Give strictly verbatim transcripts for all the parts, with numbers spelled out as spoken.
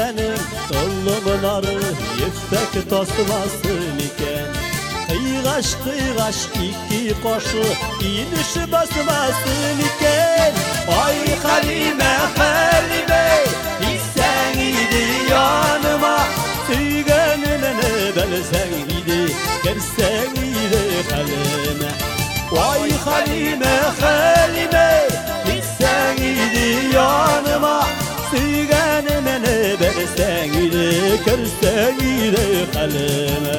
Halime'nin kılımları yüksek tosmasın iken, Kıygaş kıygaş iki koşu iniş basmasın iken, Ay Halime Halime gitsen idi yanıma, Süygenime ne belsen idi gelsen idi Halime. Vay Halime Halime gitsen idi yanıma, Süygenime ne belsen idi gelsen idi Halime.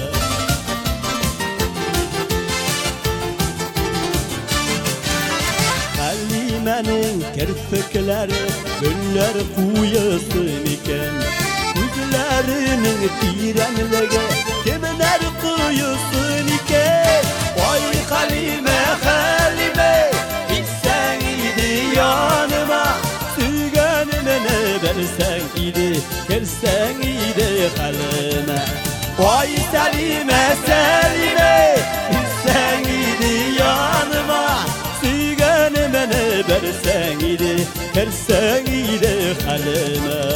Halime'nin kirpikleri güller kuyusun iken, Gözlerinin direnlege kimler kuyusun iken, Vay Halime Halime gitsen idi yanıma, Süygenime ne versen idi gelsen idi Halime. Vay Selime Selime gitsen idi yanıma, Süygenime ne versen idi gelsen idi Halime.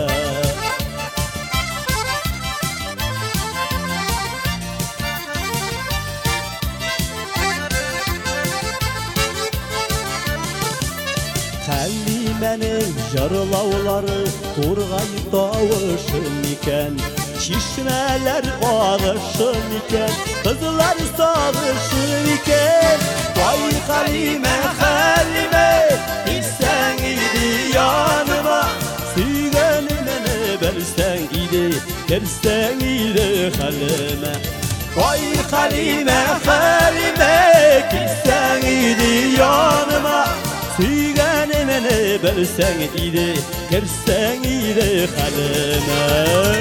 Halime'nin jarlavları Turgay davuşun iken, Şişmeler ağrışın iken, Kızlar sağışın iken, Vay Halime Halime gitsen idi yanıma, Süygenime ne versen idi gelsen idi Halime. Vay Halime Halime gitsen idi yanıma, Süygenime ne versen idi gelsen idi Halime.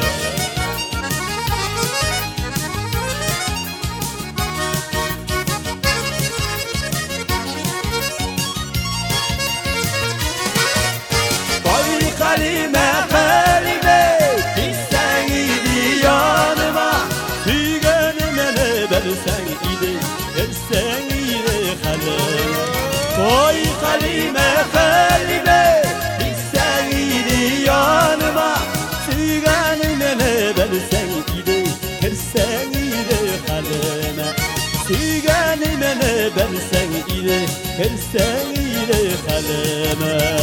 Vay Halime Halime gitsen idi yanıma, Süygenime ne versen idi gelsen idi Halime. Vay Halime Halime gitsen idi yanıma, Süygenime ne versen idi gelsen idi Halime. Süygenime ne versen idi gelsen idi Halime.